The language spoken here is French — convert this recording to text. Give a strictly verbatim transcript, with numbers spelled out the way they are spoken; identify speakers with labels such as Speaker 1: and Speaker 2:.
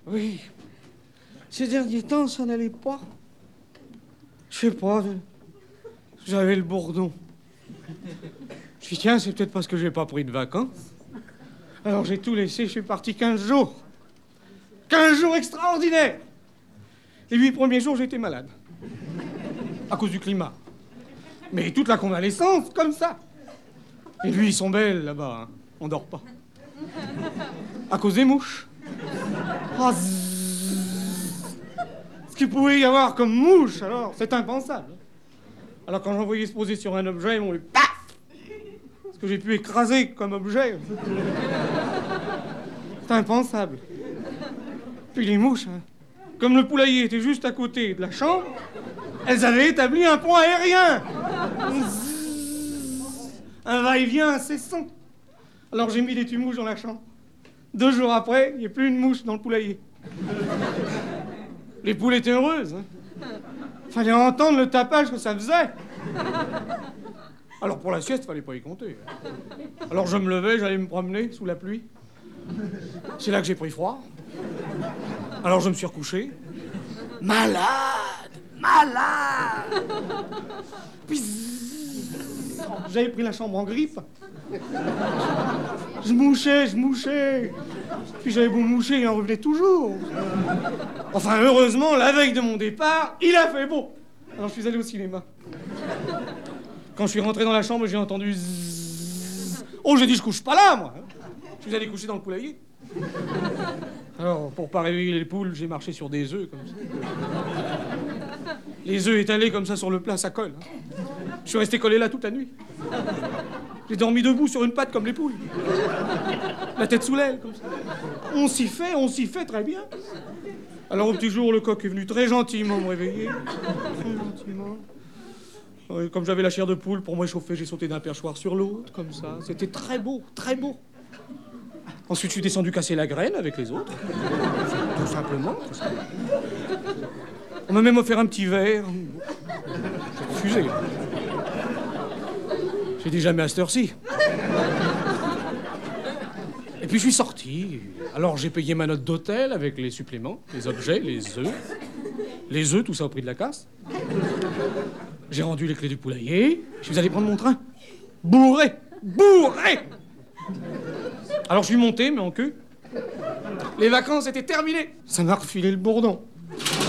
Speaker 1: Oui. Ces derniers temps, ça n'allait pas. Je sais pas, j'avais le bourdon. Je dis, tiens, c'est peut-être parce que j'ai pas pris de vacances. Alors j'ai tout laissé, je suis parti quinze jours. quinze jours extraordinaires. Les huit premiers jours, j'étais malade. À cause du climat. Mais toute la convalescence, comme ça. Et lui, ils sont belles là-bas, hein. On dort pas. À cause des mouches. Oh, ce qu'il pouvait y avoir comme mouche, alors, c'est impensable. Alors quand j'en voyais se poser sur un objet, ils m'ont eu paf! Ce que j'ai pu écraser comme objet. C'est impensable. Puis les mouches, hein, comme le poulailler était juste à côté de la chambre, elles avaient établi un pont aérien. Un va-et-vient incessant. Alors j'ai mis des tues-mouches dans la chambre. Deux jours après, il n'y a plus une mouche dans le poulailler. Les poules étaient heureuses. Hein. Fallait entendre le tapage que ça faisait. Alors pour la sieste, fallait pas y compter. Alors je me levais, j'allais me promener sous la pluie. C'est là que j'ai pris froid. Alors je me suis recouché. Malade, malade. Puis j'avais pris la chambre en grippe. Je mouchais, je mouchais. Puis j'avais beau moucher, il en revenait toujours. Enfin, heureusement, la veille de mon départ, il a fait beau. Alors je suis allé au cinéma. Quand je suis rentré dans la chambre, j'ai entendu zzzz. Oh, j'ai dit, je couche pas là, moi. Je suis allé coucher dans le poulailler. Alors, pour pas réveiller les poules, j'ai marché sur des œufs, comme ça. Les œufs étalés comme ça sur le plat, ça colle. Hein. Je suis resté collé là toute la nuit. J'ai dormi debout sur une patte comme les poules. La tête sous l'aile, comme ça. On s'y fait, on s'y fait très bien. Alors, au petit jour, le coq est venu très gentiment me réveiller. Très gentiment. Oui, comme j'avais la chair de poule, pour me réchauffer, j'ai sauté d'un perchoir sur l'autre, comme ça. C'était très beau, très beau. Ensuite, je suis descendu casser la graine avec les autres. Tout simplement. Tout simplement. On m'a même offert un petit verre. J'ai refusé. J'ai dit jamais à cette heure-ci. Et puis je suis sorti. Alors j'ai payé ma note d'hôtel avec les suppléments, les objets, les œufs. Les œufs, tout ça au prix de la casse. J'ai rendu les clés du poulailler. Je suis allé prendre mon train. Bourré, bourré. Alors je suis monté, mais en queue. Les vacances étaient terminées. Ça m'a refilé le bourdon.